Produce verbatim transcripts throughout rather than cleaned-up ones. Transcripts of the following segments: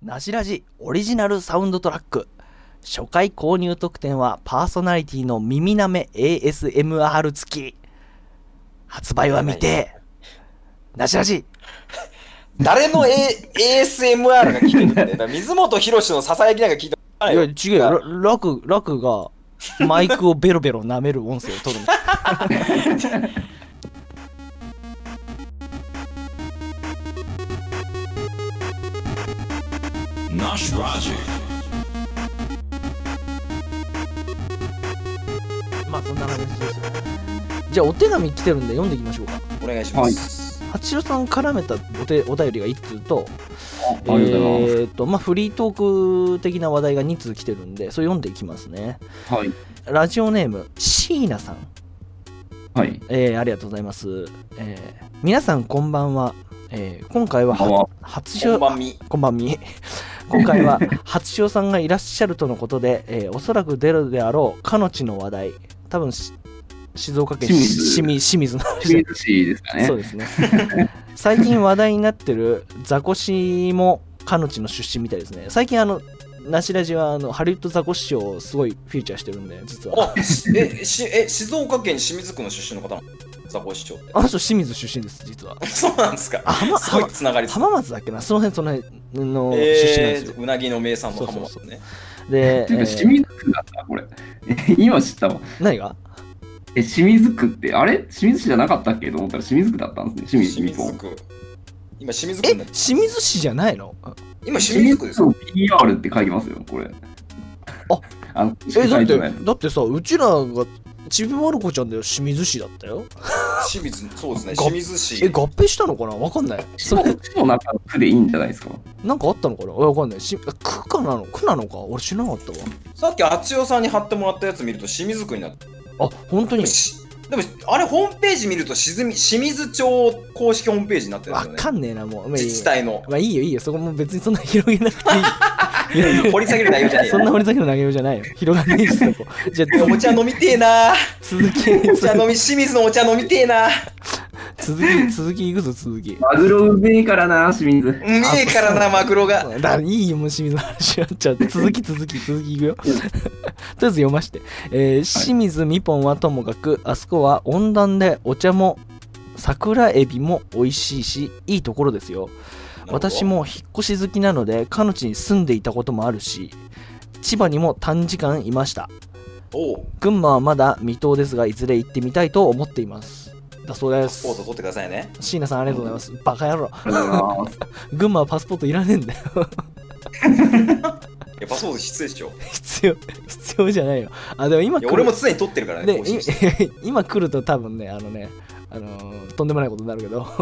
なしラジオリジナルサウンドトラック。初回購入特典はパーソナリティの耳なめ エーエスエムアール 付き。発売は未定。なしラジ誰の、A、エーエスエムアール が聞いてるんだよ。だから水本博史のささやきなんか聞いたことないよ。 いや違うよ。ラクラクがマイクをベロベロ舐める音声を取るんですナシラジ。 まあそんな話ですよ。じゃあお手紙来てるんで読んでいきましょうか。 お願いします。 八代さん絡めたお手お便りがいっつうと、 ありがとうございます。 えーとまあ、フリートーク的な話題がに通来てるんで、それ読んでいきますね。 はい。 ラジオネーム椎名さん、 はい。 えー、ありがとうございます。えー、皆さんこんばんは。えー、今回はは初こん潮ばんみ。 こんばんみ今回は初潮さんがいらっしゃるとのことで、えー、おそらく出るであろうかの地の話題、多分し静岡県清水清水清水の話清水市ですかね。 そうですね最近話題になってるザコシもかの地の出身みたいですね。最近あのなしラジはあのハリウッドザコシシをすごいフィーチャーしてるんで、実はあ、しえ、しえ、静岡県清水区の出身の方なの？ザコシ町って。 あの人清水出身です、実は。 そうなんですか。 あ、浜すごいつながりです。 浜松だっけな、その辺その辺の出身なんえですよ。 ー、うなぎの名産の浜松ね。 そうそうそうで、 ていうか、 えー清水区だったこれ。今知ったわ。 何がえ、清水区って、あれ清水市じゃなかったっけと思ったら清水区だったんですね。清水清日本水区。今清水区えになってます清水市じゃないの？ 今清水区ですよ。 清水区 ピーアール って書いてますよ、これ。 あ、 あの、 え、だってサイトのやつだってさ、うちらがちびまる子ちゃんで清水市だったよ。 清水、そうですね。 が清水市。 え、合併したのかな、わかんない。それ市の中の区でいいんじゃないですか。 なんかあったのかな、わかんないし。区かなの区なのか俺知らなかったわ。 さっきあつよさんに貼ってもらったやつ見ると清水区になってる。 あ、本当にでもしでもあれホームページ見るとしずみ清水町公式ホームページになってるんですよね。 わかんねえな、もう。まあいい自治体の。 まあいいよいいよ、そこも別にそんな広げなくていい。 掘り下げる内容じゃねえよ。 そんな掘り下げの内容じゃないよ。広がんねえし、そこ。じゃあ、 お茶飲みてえな。 続き、 お茶飲み、清水のお茶飲みてえな。 続き、続きいくぞ、続き。 マグロうめえからな、清水。 うめえからな、マグロが。 だからいいよ、もう清水の話になっちゃう。続き、続き、続きいくよ。とりあえず読まして。えー、清水みぽんはともかく、あそこは温暖でお茶も桜エビも美味しいし、いいところですよ。私も引っ越し好きなので、かの地に住んでいたこともあるし、千葉にも短時間いました。 おう。 群馬はまだ未踏ですが、いずれ行ってみたいと思っています。だそうでパスポートす。 取ってくださいね。 椎名さんありがとうございます。バカ野郎。 ありがとうございます。 群馬はパスポートいらねえんだよ。 いや、パスポート必須でしょ。 必要、必要じゃないよ。あ、でも今来るいや俺も常に取ってるからね、 で更新して。 い今来ると多分ね、あのね、あのーとんでもないことになるけど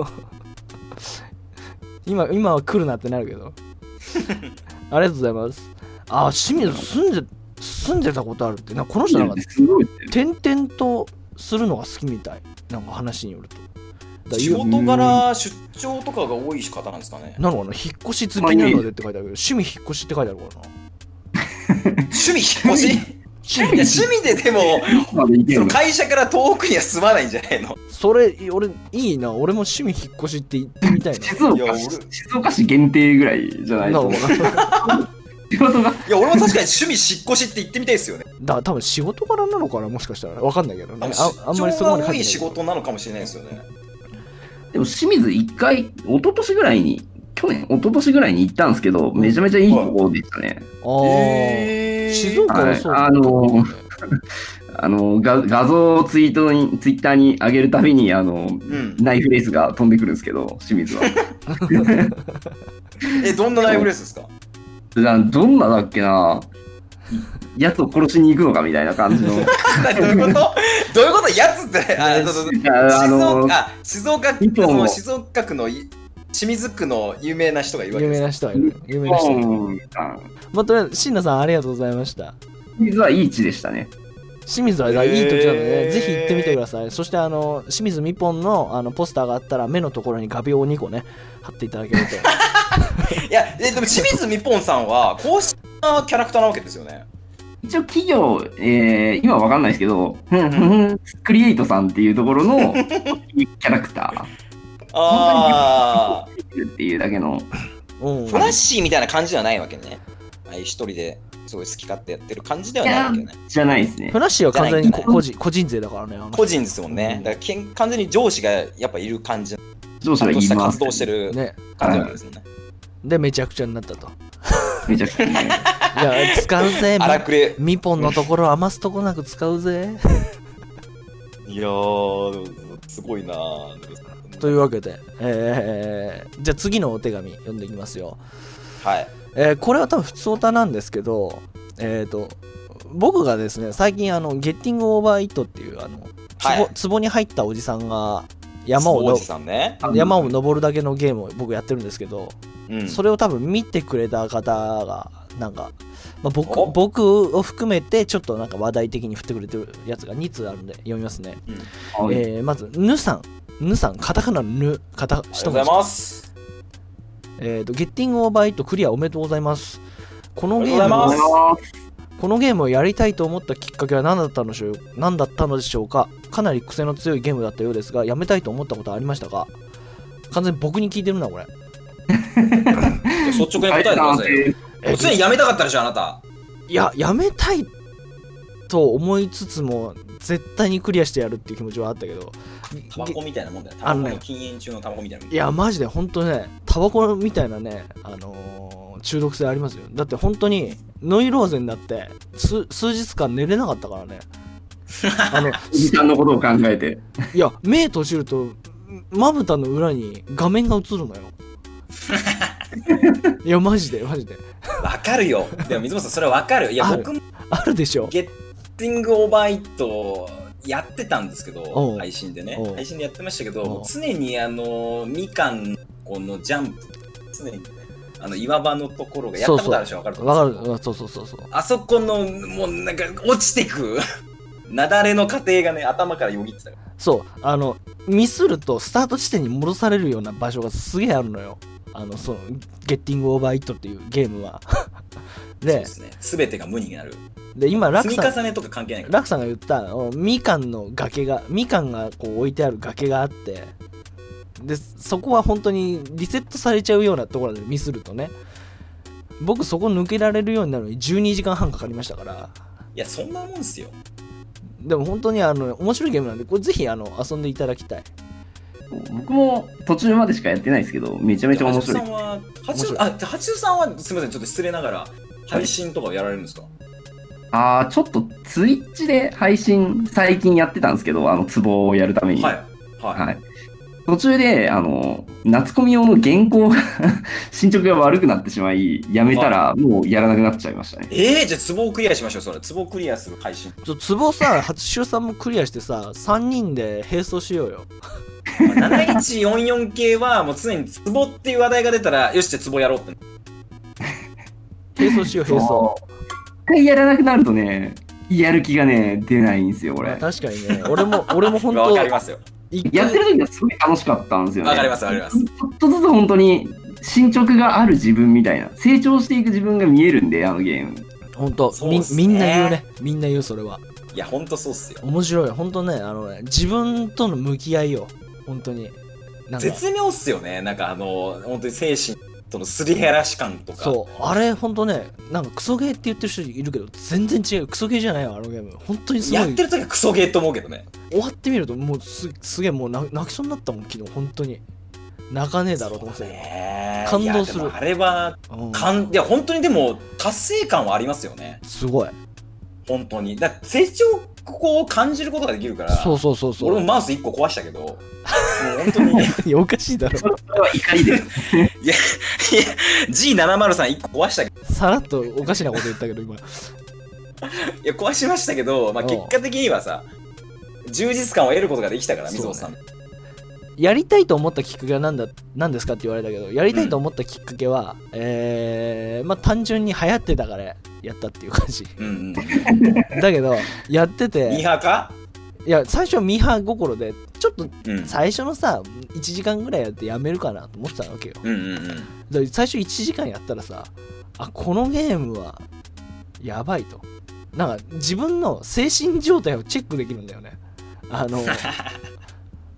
今今は来るなってなるけどありがとうございます。あ、清水住んで住んでたことあるって、なんかこの人なんかすごいって。 転々とするのが好きみたい、なんか話によると。だ仕事柄、出張とかが多い方なんですかね。 なのかな、引っ越し好きなのでって書いてあるけど、趣味引っ越しって書いてあるからな。 趣味引っ越しいや、趣味ででも、 までいけるのその会社から遠くには住まないんじゃないの。 それ俺いいな、俺も趣味引っ越しって言ってみたいな。 静岡いや俺市静岡市限定ぐらいじゃないと。 なのかな仕事が。 いや、俺も確かに趣味引っ越しって言ってみたいですよね。 だ多分仕事柄なのかな、もしかしたらわかんないけどね。 あああんまりそこまで書いてない多い仕事なのかもしれないですよね。 でも清水一回、一昨年ぐらいに、去年、一昨年ぐらいに行ったんですけど、めちゃめちゃいいところでしたね。 あー、 えー静岡はそうだ、 はいあのあの画画像をツイートに、ツイッターに上げるたびに、あの、 うん。 ナイフレースが飛んでくるんですけど、清水は。 え、どんなライブレースですか？ などんなだっけな、やつを殺しに行くのかみたいな感じの。 どういうことどういうことやつって、あそうそうそうあの静岡、あ静岡区、 日本をその静岡区のい清水区の有名な人がいるわけ有ですか？ 名な人はいる。有名な人はいる。 うんまあ、とりあえず、椎名さんありがとうございました。 清水はいい地でしたね。 清水はいい土地なので、 へーぜひ行ってみてください。そして、あの、清水みぽんのあのポスターがあったら、目のところに画鋲をにこね、貼っていただけると。 いや、えでも清水みぽんさんは公式なキャラクターなわけですよね。 一応企業、えー、今はわかんないですけど、ふんふんクリエイトさんっていうところのキャラクターああ。 っていうだけのうん、 フラッシーみたいな感じではないわけね。ああいう一人ですごい好き勝手やってる感じではないわけよね。 じゃないですね。 フラッシーは完全に個人個人税だからね。 個人ですもんね。だからけん完全に上司がやっぱいる感じ。 上司がいます。 活動してる感じなわけですよね。 で、めちゃくちゃになったと。 めちゃくちゃ、ね。 いや、使うぜ。 荒くれ。 ミポンのところ余すとこなく使うぜ。 いやー、すごいなー。 というわけで、えー、じゃあ次のお手紙読んでいきますよ。 はい。 えー、これは多分普通歌なんですけど、えーと、僕がですね、最近あの、ゲッティングオーバーイットっていう、あの、 はい、 壺に入ったおじさんが山をおじさん、ね、 山を登るだけのゲームを僕やってるんですけど、うん、それを多分見てくれた方が、なんか、まあ、僕, 僕を含めてちょっとなんか話題的に振ってくれてるやつがに通あるんで読みますね。うん、えー、まず、ぬさん。ぬさん、カタカナのぬ、カタ、 ありがとうございます。 えーと、ゲッティングオーバーイットクリアおめでとうございます。このゲームを、このゲームをやりたいと思ったきっかけは何だったのでしょう、何だったのでしょうか。かなり癖の強いゲームだったようですが、やめたいと思ったことはありましたか。完全に僕に聞いてるな、これ。 率直に答えてくださいよ。常にやめたかったでしょ、あなた。 いや、やめたいと思いつつも、絶対にクリアしてやるっていう気持ちはあったけど、 タバコみたいなもんだよ。タバコの禁煙中のタバコみたいなもん。 いや、マジで本当ね、タバコみたいなね、あのー、中毒性ありますよ。だって本当にノイローゼになって数日間寝れなかったからね。 あの時間のことを考えて。 いや、目閉じるとまぶたの裏に画面が映るのよ。いや、マジでマジで。 わかるよ。でも水本さん、それはわかる。いや、僕もあるでしょ。 ゲッティングオーバーイットやってたんですけど、配信でね、配信でやってましたけど、常にあのみかんこのジャンプ、常にね、あの岩場のところがやったことあるでしょ、わかると思うんですよ。 わかる、そうそうそうそう。 あそこのもうなんか落ちてく雪崩の過程がね、頭からよぎってた。そう、あのミスるとスタート地点に戻されるような場所がすげえあるのよ。あのそのゲッティングオーバーイットっていうゲームは。 で、そうですね。すべてが無になる。 で、今ラクさん、 積み重ねとか関係ないから。 ラクさんが言ったみかんの崖が、みかんがこう置いてある崖があって、でそこは本当にリセットされちゃうようなところでミスるとね、僕そこ抜けられるようになるのにじゅうにじかんはんかかりましたから。 いや、そんなもんっすよ。 でも本当にあの面白いゲームなんで、これぜひあの遊んでいただきたい。 僕も途中までしかやってないですけど、めちゃめちゃ面白い。 八十さんはすみません、ちょっと失礼ながら配信とかやられるんですか？ ああ、ちょっとツイッチで配信最近やってたんですけど、あのツボをやるために。はい。はい。はい、途中であの夏コミ用の原稿が進捗が悪くなってしまい、やめたらもうやらなくなっちゃいましたね。 はい、えー、じゃあツボをクリアしましょう。それツボをクリアする配信。 ちょツボさ、初週さんもクリアしてさ、さんにんで並走しようよ。 なないちよんよん系はもう常にツボっていう話題が出たら、よしじゃあツボやろうって。 並走しよう、並走。 一回やらなくなるとね、やる気がね出ないんですよこれ。 確かにね、俺も俺も本当わかりますよ。 やってる時はすごい楽しかったんですよね。 わかりますわかります。 ちょっとずつ本当に進捗がある自分みたいな、成長していく自分が見えるんで、あのゲーム。 本当、み, みんな言うね、みんな言うそれは。 いや本当そうっすよ。 面白い本当ね、あのね、自分との向き合いよ本当に。 なんか絶妙っすよね。なんかあの本当に精神とのすり減らし感とか。 そうあれ本当ね、なんかクソゲーって言ってる人いるけど全然違う。クソゲーじゃないよあのゲーム。本当にすごい。 やってる時はクソゲーと思うけどね。終わってみるともう す, すげえもう泣きそうになったもん昨日。本当に泣かねえだろうと思って、感動する。 いやあれは、うん、かんいや本当にでも達成感はありますよね。 すごい本当に。だ成長を感じることができるから。 そうそうそうそう。 俺もマウスいっこ壊したけど、もう本当にいやおかしいだろ。 それは怒りで。いやいや ジーななまるさんいっこ壊したけど。 さらっとおかしなこと言ったけど今。いや壊しましたけど、まあ、結果的にはさ充実感を得ることができたから、水本さん。 やりたいと思ったきっかけは何だ何ですかって言われたけど、やりたいと思ったきっかけは、うん、えー、まあ単純に流行ってたからやったっていう感じ。うん、うん、だけどやってて。 ミーハーか？ いや最初はミーハー心でちょっと最初のさ、うん、いちじかんぐらいやってやめるかなと思ってたわけよ。うんうんうん、だ最初いちじかんやったらさ、あこのゲームはやばいと。なんか自分の精神状態をチェックできるんだよね。あの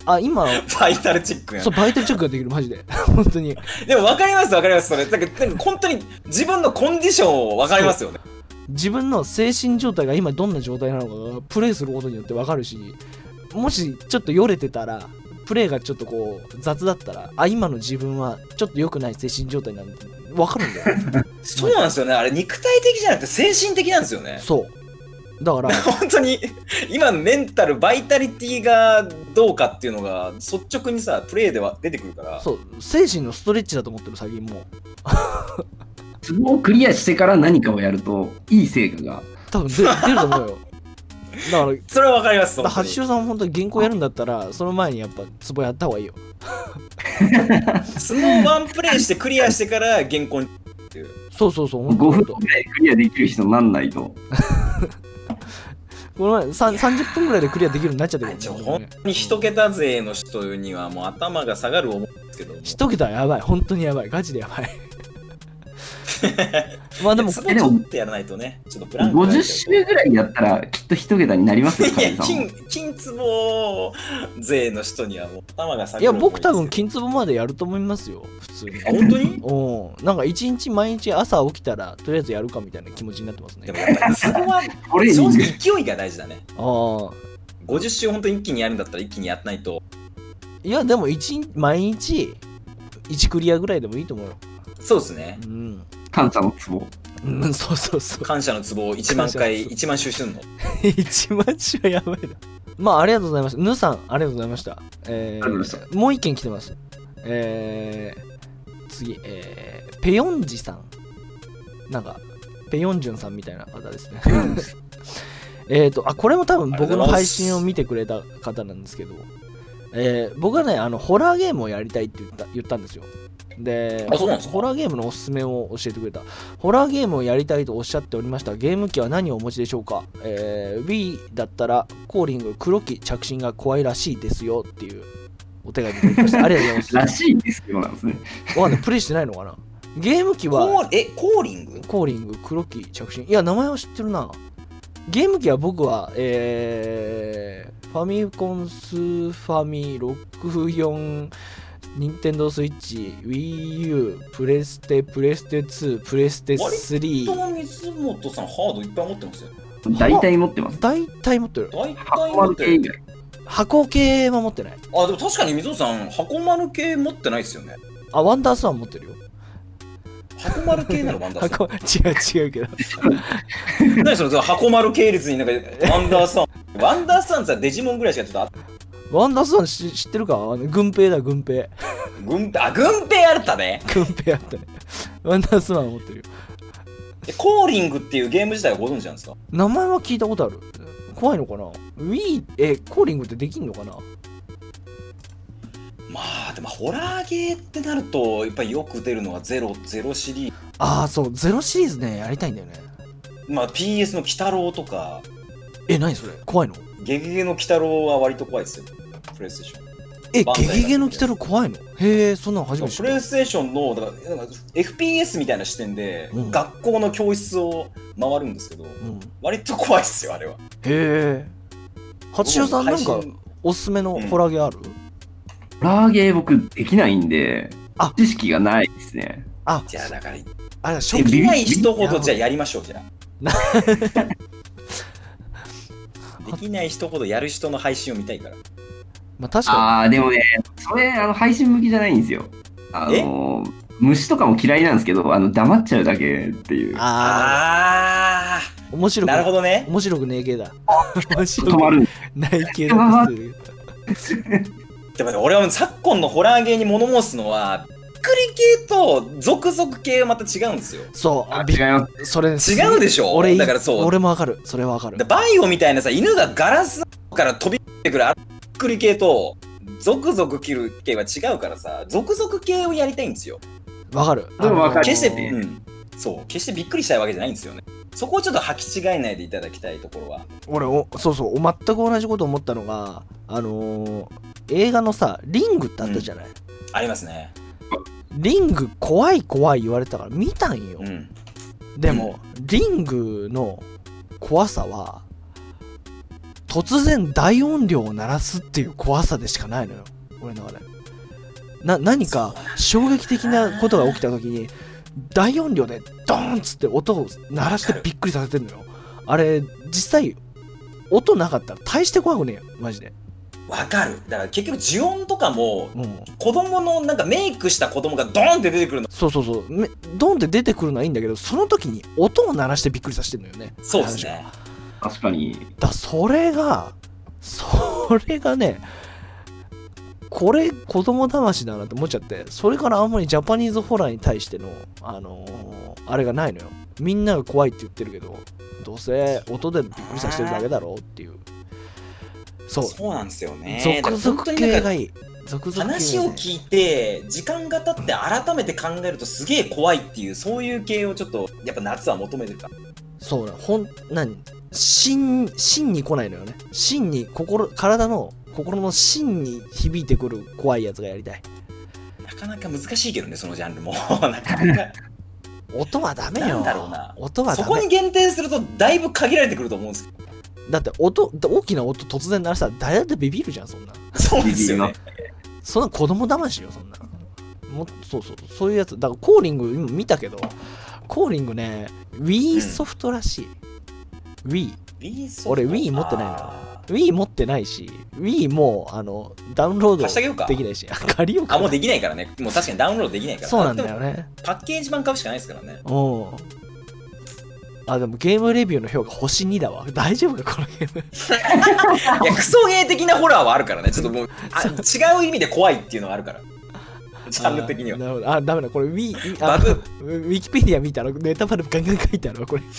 あ今バイタルチェックやそうバイタルチェックができるマジで本当に。 でも分かります分かりますそれ。だからなんか本当に自分のコンディションを分かりますよね。 自分の精神状態が今どんな状態なのかがプレイすることによって分かるし、もしちょっとよれてたらプレイがちょっとこう雑だったら、あ今の自分はちょっと良くない精神状態なんて分かるんだよそうなんですよね。あれ肉体的じゃなくて精神的なんですよね。 そうだから本当に今のメンタルバイタリティがどうかっていうのが率直にさプレイでは出てくるから。 そう精神のストレッチだと思ってる最近もうツボをクリアしてから何かをやるといい成果が多分出出ると思うよ。だからそれは分かります。 八代さん本当に原稿やるんだったらその前にやっぱツボやった方がいいよスノーワンプレイしてクリアしてから原稿にっていう。 そうそうそうごふんぐらいクリアできる人になんないとこの前さんじゅっぷんぐらいでクリアできるようになっちゃってる、 ね、本当に一桁勢の人にはもう頭が下がる思うんですけど、 一桁はやばい本当にやばいガチでやばいまあでもツボちょっとやらないとねちょっとブランクごじゅっ週ぐらいやったらきっと一桁になりますよ。 いや金金ツボ勢の人にはもう頭が下がる。 いや僕多分金ツボまでやると思いますよ普通に。 本当に？ うんなんか一日毎日朝起きたらとりあえずやるかみたいな気持ちになってますね。 でもやっぱりツボは正直勢いが大事だね。 ああごじゅっ週本当に一気にやるんだったら一気にやらないと。 いやでも一日毎日いちクリアぐらいでもいいと思うよ。 そうですね。 うん感謝のツボ。 うん、そうそうそう。 感謝のツボをいちまんかい、いちまん周すんのいちまん周はやばいな。まあ、ありがとうございました。ぬさん、ありがとうございました。えー、 ありがとうございました。 もう一件来てます。えー、次、えー、ペヨンジさん。なんか、ペヨンジュンさんみたいな方ですね。えっと、あ、これも多分僕の配信を見てくれた方なんですけど、えー、僕はね、あの、ホラーゲームをやりたいって言った、言ったんですよ。で、ホラーゲームのおすすめを教えてくれた。ホラーゲームをやりたいとおっしゃっておりました。ゲーム機は何をお持ちでしょうか？えー、Wii だったらコーリング黒き着信が怖いらしいですよっていうお手紙いただきました。ありがとうございます。 らしいですよなんですね。 わかんない、プレイしてないのかな？ゲーム機はえ、コーリング？ コーリング黒き着信。いや、名前は知ってるな。ゲーム機は僕は、えー、ファミコンスーファミろくじゅうよん任天堂スイッチ、Wii U、プレステ、プレステツー、プレステスリー。 割と水本さんハードいっぱい持ってますよ。 大体持ってます。 大体持ってる。 大体持ってる。 箱系は持ってない。 あ、でも確かに水本さん、箱丸系持ってないですよね。 あ、ワンダースワン持ってるよ。 箱丸系なのワンダースワン。 違う違うけど。 何その箱丸系列になんかワンダースワン。ワンダースワンってデジモンぐらいしかちょっとあった。 ワンダースワン知ってるか？あの軍兵だ、軍兵。 軍兵、あ、軍兵あったね。 軍兵あったね。ワンダースワン持ってるよ。 え、コーリングっていうゲーム自体はご存知なんですか？ 名前は聞いたことある。怖いのかな？ Wii、え、コーリングってできんのかな？ まあ、でもホラーゲーってなると、やっぱりよく出るのはゼロ、ゼロシリーズ。 ああ、そう、ゼロシリーズね、やりたいんだよね。 まあ、ピーエス の鬼太郎とか。 え、何それ？怖いの？ ゲゲゲの鬼太郎は割と怖いですよ。プレイステーション。 え、ゲゲゲの鬼太郎怖いの？へえ、そんなの初めて知った。 プレイステーションのだからなんか エフピーエス みたいな視点で、うん、学校の教室を回るんですけど、うん、割と怖いっすよあれは。へえ。八代さんなんかおすすめのホラーゲーある？うん、 ホラーゲー僕できないんで、あ、知識がないですね。 あ、じゃあだからあ初期ない人ほどじゃあやりましょうじゃあ。できない人ほどやる人の配信を見たいから。 まあ確かに。 ああ、でもね、それあの配信向きじゃないんですよ。あの虫とかも嫌いなんですけど、あの黙っちゃうだけっていう。 ああ。面白くなるほどね。 面白くねえ系だ。面白く止まるない系だ。 でもね、俺は昨今のホラーゲーに物申すのは、びっくり系と続々系はまた違うんですよ。 そう。 あ、違います。 それ違うでしょ。 俺だからそう。 俺もわかる。それはわかる。 バイオみたいなさ、犬がガラスから飛び出てくるあびっくり系と、続々切る系は違うからさ、続々系をやりたいんですよ。 わかる。 でもわかる。 決して、うん、そう、決してびっくりしたいわけじゃないんですよね。そこをちょっと履き違えないでいただきたいところは。 俺おそうそう全く同じこと思ったのが、あのー、映画のさリングってあったじゃない、うん、 ありますね。 リング怖い怖い言われたから見たんよ、うん、でも、うん、リングの怖さは突然大音量を鳴らすっていう怖さでしかないのよ俺のあれな。何か衝撃的なことが起きた時に大音量でドーンっつって音を鳴らしてびっくりさせてんのよ。あれ実際音なかったら大して怖くねえよマジで。 わかる。だから結局呪音とかも、うん、子供のなんかメイクした子供がドーンって出てくるの。 そうそうそう。ドーンって出てくるのはいいんだけど、その時に音を鳴らしてびっくりさせてるのよね。 そうですね。 確かに。 だそれがそれがね、これ子供騙しだなって思っちゃって、それからあんまりジャパニーズホラーに対してのあのー、あれがないのよ。みんなが怖いって言ってるけど、どうせ音でびっくりさせてるだけだろうっていう。そうそうなんですよね。 続々系がいい。続々系、ね、 話を聞いて時間が経って改めて考えるとすげえ怖いっていうそういう系をちょっとやっぱ夏は求めてるから。 そうなほん何芯芯に来ないのよね。芯に心体の心の芯に響いてくる怖いやつがやりたい。 なかなか難しいけどねそのジャンルもなかなか。 音はダメよ。 なんだろうな。 音はダメ。 そこに限定するとだいぶ限られてくると思うんですけど。 だって音大きな音突然鳴らしたら誰だってビビるじゃんそんな。 そうですよね。 そんな子供騙しよそんな。もそうそうそういうやつだからコーリング今見たけどコーリングね Wii ソフトらしい。うん、Wii。 Wii 俺 Wii 持ってないの。Wii 持ってないし Wii もあのダウンロードできないし借りようか。 あもうできないからね。もう確かにダウンロードできないから。 そうなんだよね。 パッケージ版買うしかないですからね。 うん。あ、でもゲームレビューの評価星にだわ。大丈夫かこのゲーム。 いやクソゲー的なホラーはあるからね。ちょっともうあ違う意味で怖いっていうのはあるから。ジャンル的には。 なるほど。あ、ダメだ。これ Wii バグウィキペディア見たらネタバレガンガン書いてあるわこれ。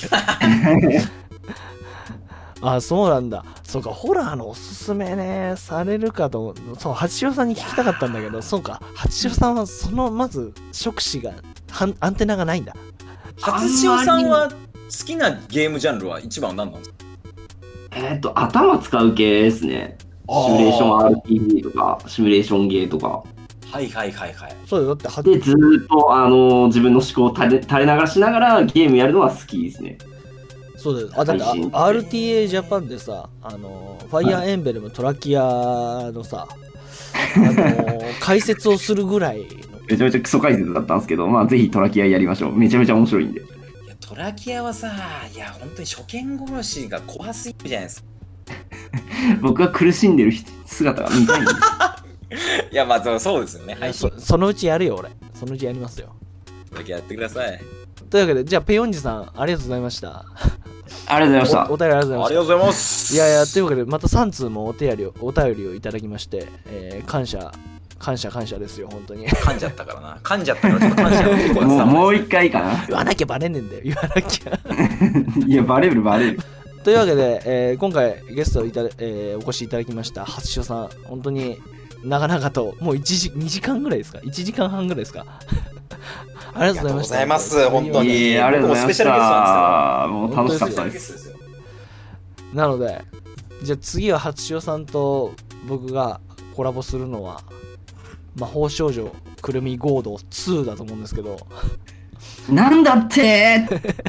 あ、そうなんだ。そうか、ホラーのおすすめねされるかと。そう八代さんに聞きたかったんだけど、そうか八代さんはそのまず触手がアンテナがないんだ。 初代さんは好きなゲームジャンルは一番は何なんですか？ えっと、頭使う系ですね。シミュレーション アールピージー とか、シミュレーションゲーとか。 はいはいはいはい。 そうだ、だってで、ずーっと、あのー、自分の思考を垂れ、垂れ流しながらゲームやるのは好きですね。 そうだよ。あ、だって アールティーエー ジャパンでさ、あのー、ファイアーエンベルムトラキアのさ、あのー、解説をするぐらいの。 めちゃめちゃクソ解説だったんですけど、まあぜひトラキアやりましょう。めちゃめちゃ面白いんで。 いやトラキアはさ、いや本当に初見殺しが怖すぎるじゃないですか。 僕は苦しんでる姿が見たいんです。 いやまあそうですよね。はい、 そ, そのうちやるよ俺。そのうちやりますよ。 トラキアやってください。 というわけで、じゃあペヨンジさんありがとうございました。 ありがとうございました。 お, お便りありがとうございました。 ありがとうございます。 いやいや、というわけでまたさん通もお便りをお便りをいただきまして、えー、感謝感謝感謝ですよ本当に。 噛んじゃったからな。噛んじゃったからちょっと感謝のもうもう一回かな。 言わなきゃバレんねんだよ。言わなきゃ。 いやバレるバレる。 というわけで、えー、今回ゲストいた、えー、お越しいただきました初代さん、本当に長々ともういちじにじかんぐらいですか、いちじかんはんぐらいですか。ありがとうございました。 ありがとうございます本当に。 いやありがとうございました。もう楽しかったです。 なのでじゃあ次は初代さんと僕がコラボするのは魔法少女くるみゴードツーだと思うんですけど。 なんだって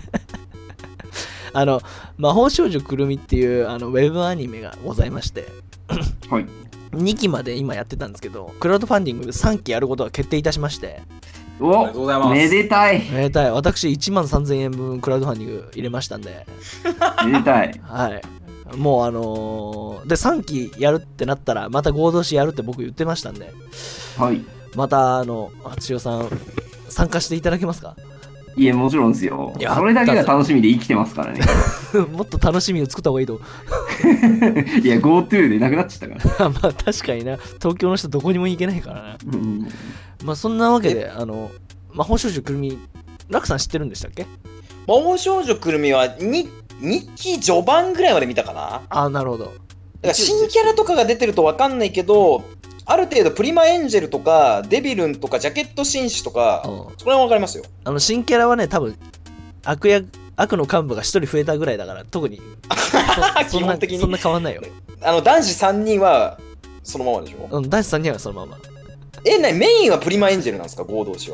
あの魔法少女くるみっていうあのウェブアニメがございまして、 はい、 にきまで今やってたんですけど、クラウドファンディングでさんきやることが決定いたしまして、 おめでたいめでたい。私いちまんさんぜんえんぶんクラウドファンディング入れましたんでめでたい。 はい、もうあのー、でさんきやるってなったらまた合同しやるって僕言ってましたんで、 はい、 またあの初代さん参加していただけますか？ いやもちろんですよ。それだけが楽しみで生きてますからね。 もっと楽しみを作った方がいいと。 いや GoTo でなくなっちゃったから。 まあ確かにな、東京の人どこにも行けないからな。うん、まあそんなわけで、あの魔法少女くるみ、ラクさん知ってるんでしたっけ？ 魔法少女くるみは 2, にき序盤ぐらいまで見たかな。 あ、なるほど。 だから新キャラとかが出てると分かんないけど、ある程度プリマエンジェルとかデビルンとかジャケット紳士とか、それは分かりますよ。 あの新キャラはね、多分悪役悪の幹部がひとり増えたぐらいだから、特にそ基本的にそんな変わんないよ。 あの男子さんにんはそのままでしょ。 うん、男子さんにんはそのまま。 え、なにメインはプリマエンジェルなんですか、合同誌は。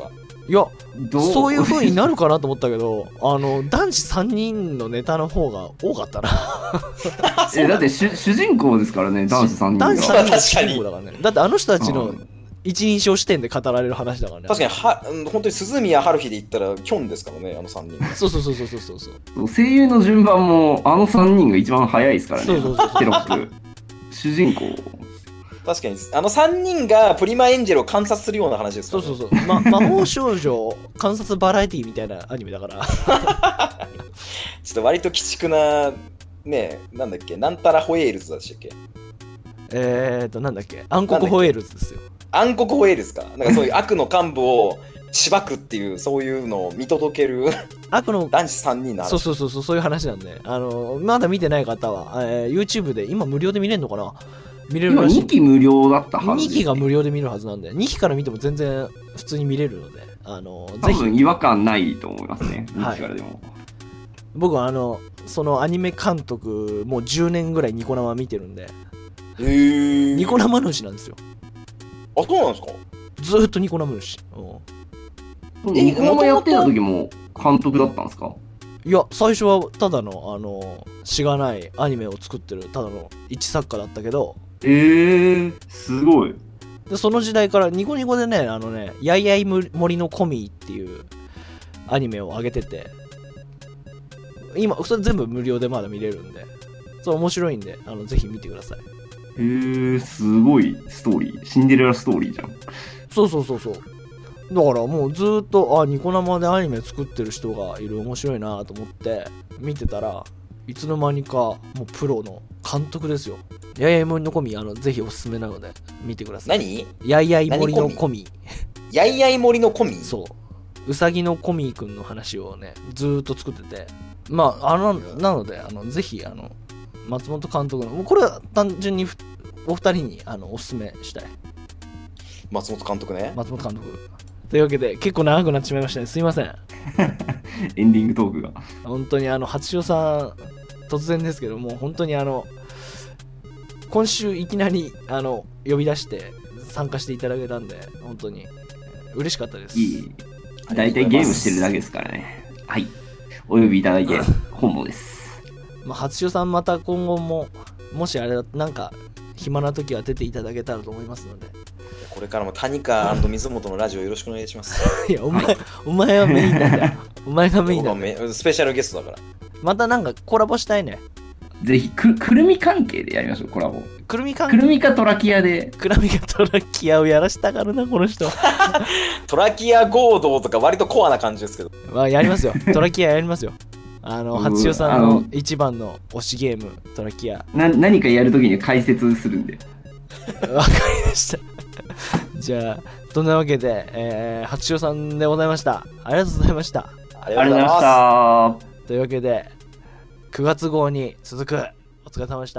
いやそういう風になるかなと思ったけどあの男子さんにんのネタの方が多かったなえだって主主人公ですからね男子さんにんが男子さんにんが主人公だからねだってあの人たちの一人称視点で語られる話だからね確かには本当に鈴宮春日で言ったらキョンですからねあのさんにんそうそうそうそうそうそうそう声優の順番もあのさんにんが一番早いですからねそうそうそうテロップ主人公確かにあのさんにんがプリマエンジェルを観察するような話ですから、 ね、そうそうそう、ま、魔法少女観察バラエティみたいなアニメだからちょっと割と鬼畜なねなんだっけなんたらホエールズでしたっけえーとなんだっけ暗黒ホエールズですよ暗黒ホエールズかなんかそういう悪の幹部をしばくっていうそういうのを見届ける悪の男子さんにんの話そうそうそうそうそういう話なんであのまだ見てない方は、えー、YouTube で今無料で見れるのかな見れるらしい。 にき無料だったはず。 にきが無料で見るはずなんで、にきから見ても全然普通に見れるので、あのぜひ。多分違和感ないと思いますね、にきからでも。はい、 僕はあの、そのアニメ監督、もうじゅうねんぐらいニコ生見てるんで、 へーニコ生主なんですよ。 あ、そうなんですか？ ずーっとニコ生主。 うん、ニコ生やってた時も監督だったんですか？ いや、最初はただの、あの、しがないアニメを作ってる、ただの一作家だったけど、 えー、すごい。 でその時代からニコニコでね、あのね、やいやい森のコミーっていうアニメを上げてて、今、それ全部無料でまだ見れるんで、それ面白いんで、あのぜひ見てください。 へー、すごいストーリー。シンデレラストーリーじゃん。 そうそうそうそう。だからもうずっと、あ、ニコ生でアニメ作ってる人がいる、面白いなと思って見てたら、いつの間にかもうプロの監督ですよ。やいやい森のコミ、あのぜひおすすめなので見てください。 何？ やいやい森のコミ。 やいやい森のコミ？ そう。うさぎのコミくんの話をね、ずーっと作ってて、まああのなのであのぜひあの松本監督の、もうこれは単純にお二人にあのおすすめしたい。 松本監督ね。 松本監督。というわけで結構長くなってしまいましたね。すいません。 エンディングトークが。 本当にあの初代さん突然ですけども本当にあの今週いきなりあの呼び出して参加していただけたんで本当に嬉しかったです。 いい。だいたいゲームしてるだけですからね。はい。お呼びいただいて本望です。 まあ初代さんまた今後ももしあれだなんか暇な時は出ていただけたらと思いますので。 これからも谷川&水本のラジオよろしくお願いします。 いやお前お前はメインなんだよ。お前がメインなんだよ。 スペシャルゲストだから。 またなんかコラボしたいね。 ぜひくくるみ関係でやりましょうコラボ。 くるみ関係。 くるみかトラキアで。 くるみかトラキアをやらしたがるなこの人。 トラキア合同とか割とコアな感じですけど。 まあやりますよ。トラキアやりますよ。あの初代さんの一番の推しゲームトラキア。 な何かやるときに解説するんで。 わかりました。じゃあそんなわけで、えー、初代さんでございました。ありがとうございました。 ありがとうございました。 というわけでくがつ号に続くお疲れ様でした。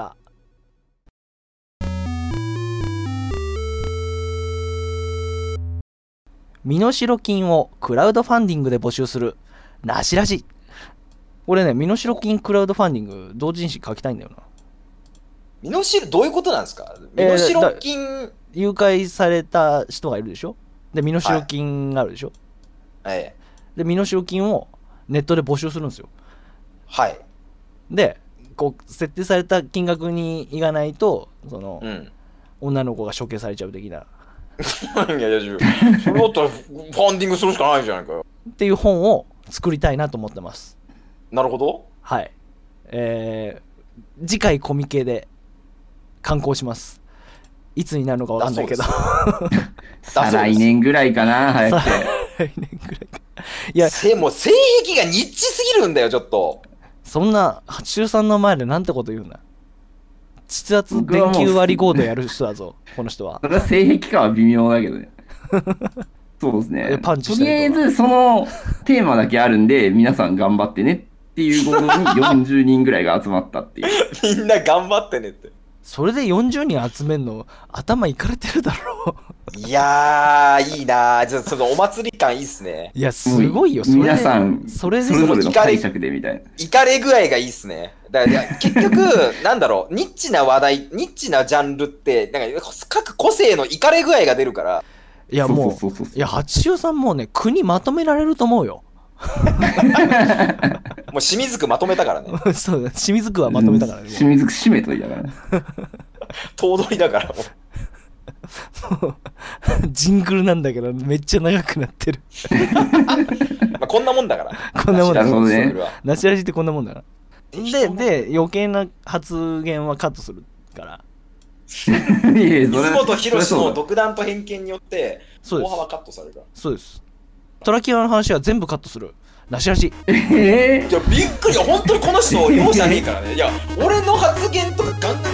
身代金をクラウドファンディングで募集するなしラジ。これね、身代金クラウドファンディング同人誌書きたいんだよな。 身代どういうことなんですか？身代金、えー、 誘拐された人がいるでしょ。で身代金があるでしょ。 はい。 で身代金をネットで募集するんですよ。 はい。 でこう設定された金額にいかないとその、 うん、 女の子が処刑されちゃう的な。 いやいやそれだったらファンディングするしかないじゃないかよ。 っていう本を作りたいなと思ってます。 なるほど。 はい。えー、次回コミケで刊行します。いつになるのかわかんないけど。 再来年ぐらいかな、早くて。 来年ぐらいか。いや、 もう性癖がニッチすぎるんだよ、ちょっと。 そんな、中さんの前でなんてこと言うんだ。筆圧電球割りコードやる人だぞ、この人は。 それは性癖かは微妙だけどね。そうですね。 パンチとりあえず、そのテーマだけあるんで、皆さん頑張ってねっていうことによんじゅうにんぐらいが集まったっていう。 みんな頑張ってねって。 それでよんじゅうにん集めんの頭いかれてるだろう。いやーいいなー。じゃあそのお祭り感いいっすね。 いやすごいよ。それ皆さんそれそれぞれの解釈でみたいな。 いかれ具合がいいっすね。だから結局なんだろうニッチな話題ニッチなジャンルってなんか各個性のいかれ具合が出るから。 いやもう、 そうそうそうそう、 いや八代さんもうね国まとめられると思うよ。 もう清水区まとめたからね。 そうだ、清水区はまとめたからね。 清水区締めといたからね。 頭取だからもう。 もうジングルなんだけどめっちゃ長くなってる。 まあこんなもんだから。 こんなもんだから。 ね、 なしラジってこんなもんだから。でで余計な発言はカットするから。 水本博史の独断と偏見によって大幅カットされるから。 そうです。トラキュラの話は全部カットする。なしラジ。 えー、 いやびっくり、本当にこの人容赦ねえからね。いや俺の発言とかガンガン